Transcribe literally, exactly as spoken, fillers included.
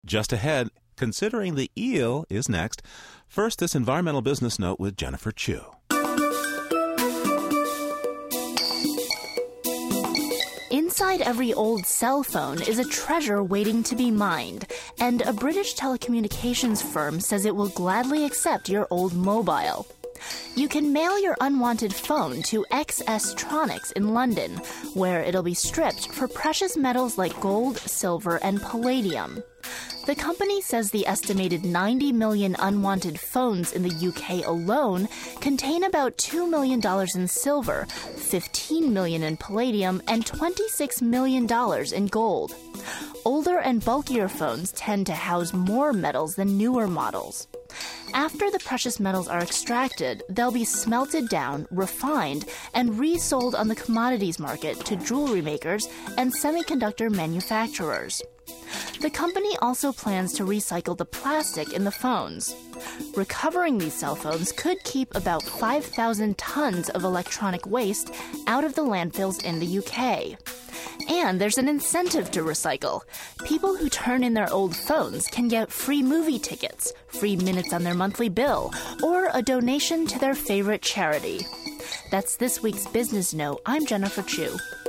Just ahead, considering the eel is next. First, this environmental business note with Jennifer Chu. Inside every old cell phone is a treasure waiting to be mined, and a British telecommunications firm says it will gladly accept your old mobile. You can mail your unwanted phone to X S Tronics in London, where it'll be stripped for precious metals like gold, silver, and palladium. The company says the estimated ninety million unwanted phones in the U K alone contain about two million dollars in silver, fifteen million dollars in palladium, and twenty-six million dollars in gold. Older and bulkier phones tend to house more metals than newer models. After the precious metals are extracted, they'll be smelted down, refined, and resold on the commodities market to jewelry makers and semiconductor manufacturers. The company also plans to recycle the plastic in the phones. Recovering these cell phones could keep about five thousand tons of electronic waste out of the landfills in the U K. And there's an incentive to recycle. People who turn in their old phones can get free movie tickets, free minutes on their monthly bill, or a donation to their favorite charity. That's this week's Business Note. I'm Jennifer Chu.